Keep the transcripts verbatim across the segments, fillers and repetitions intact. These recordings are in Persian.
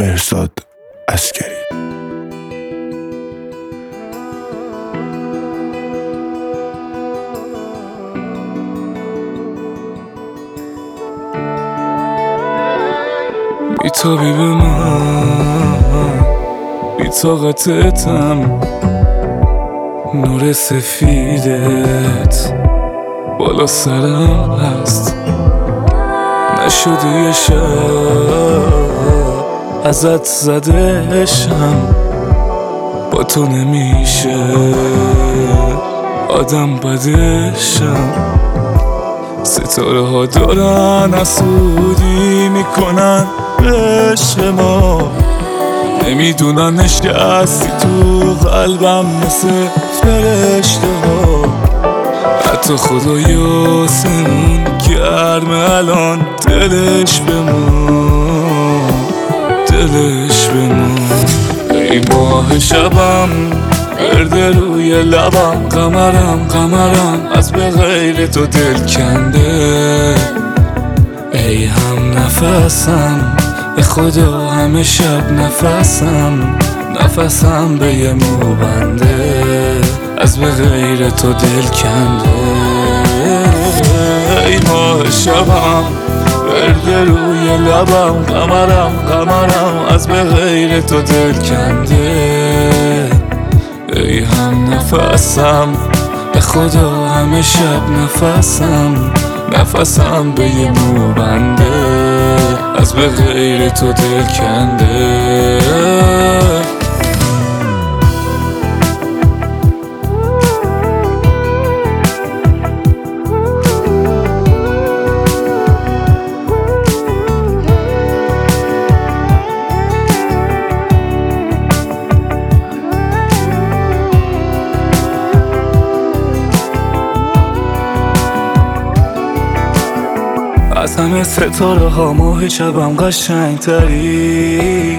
مهرزاد عسکری. بیتابی به من، بی طاقتتم، نور سفیدت بالا سرم هست. نشدی یه شب ازت زدشم، با تو نمیشه آدم بدشم. ستاره ها دارن حسودی میکنن به شما، نمیدونن نشستی تو قلبم مثل فرشته ها. حتی خدای آسمون گرمه الان، دلش بمون، دلش بمون. ای ماه شبم ورده روی لبم، قمرم قمرم از به غیر تو دل کنده. ای هم نفسم به خدا همه شب نفسم، نفسم به یه مو بنده، از به غیر تو دل کنده. ای ماه شبم ورده روی لبم، قمرم قمرم از به غیر تو دل کنده. ای هم نفسم به خدا همه شب نفسم، نفسم به یه مو بنده، از به غیر تو دل کنده. از همه ستاره ها ماه شبم قشنگ تری،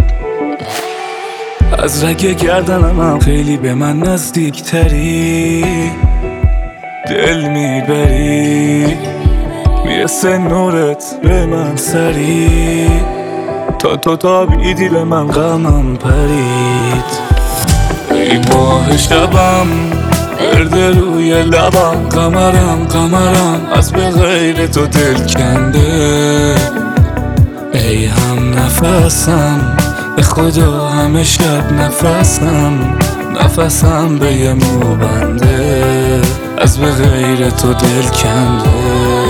از رگ گردنم هم خیلی به من نزدیک تری. دل میبری میرسه نورت به من سری، تا تو تابیدی به من غمم پرید. ای ماه شبم ورده روی لبم، قمرم قمرم از به غیر تو دل کنده. ای هم نفسم به خدا همه شب نفسم، نفسم به یه مو بنده، از به غیر تو دل کنده.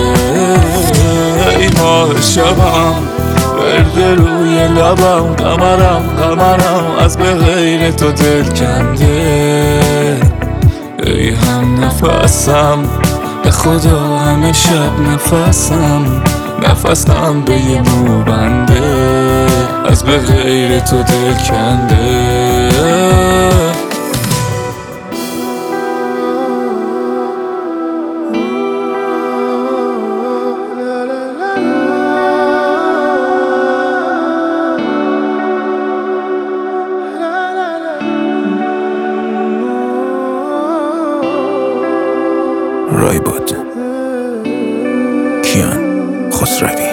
ای ماه شبم ورده روی لبم، قمرم قمرم از به غیر تو دل کنده. ای هم نفسم به خدا همه شب نفسم، نفسم به یه مو بنده، از به غیر تو دل کنده. رایباد کیان خسروی.